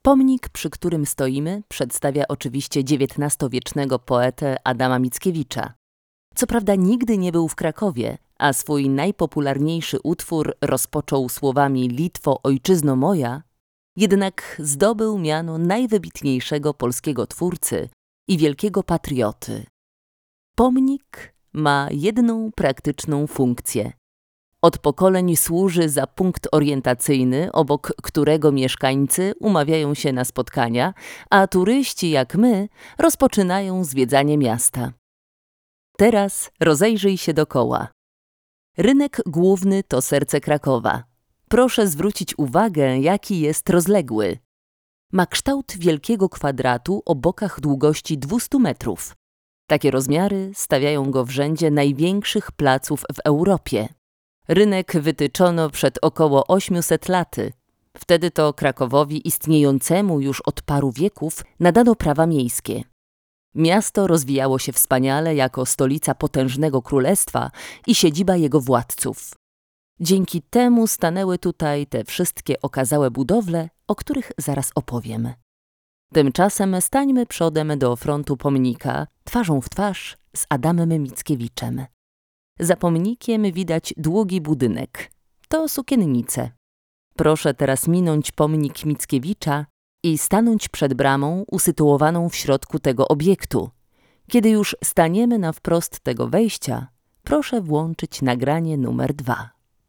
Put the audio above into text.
Pomnik, przy którym stoimy, przedstawia oczywiście XIX-wiecznego poetę Adama Mickiewicza. Co prawda nigdy nie był w Krakowie, a swój najpopularniejszy utwór rozpoczął słowami „Litwo, ojczyzno moja”, jednak zdobył miano najwybitniejszego polskiego twórcy i wielkiego patrioty. Pomnik ma jedną praktyczną funkcję. Od pokoleń służy za punkt orientacyjny, obok którego mieszkańcy umawiają się na spotkania, a turyści jak my rozpoczynają zwiedzanie miasta. Teraz rozejrzyj się dokoła. Rynek główny to serce Krakowa. Proszę zwrócić uwagę, jaki jest rozległy. Ma kształt wielkiego kwadratu o bokach długości 200 metrów. Takie rozmiary stawiają go w rzędzie największych placów w Europie. Rynek wytyczono przed około 800 laty. Wtedy to Krakowowi istniejącemu już od paru wieków nadano prawa miejskie. Miasto rozwijało się wspaniale jako stolica potężnego królestwa i siedziba jego władców. Dzięki temu stanęły tutaj te wszystkie okazałe budowle, o których zaraz opowiem. Tymczasem stańmy przodem do frontu pomnika, twarzą w twarz z Adamem Mickiewiczem. Za pomnikiem widać długi budynek. To sukiennice. Proszę teraz minąć pomnik Mickiewicza i stanąć przed bramą usytuowaną w środku tego obiektu. Kiedy już staniemy na wprost tego wejścia, proszę włączyć nagranie numer 2.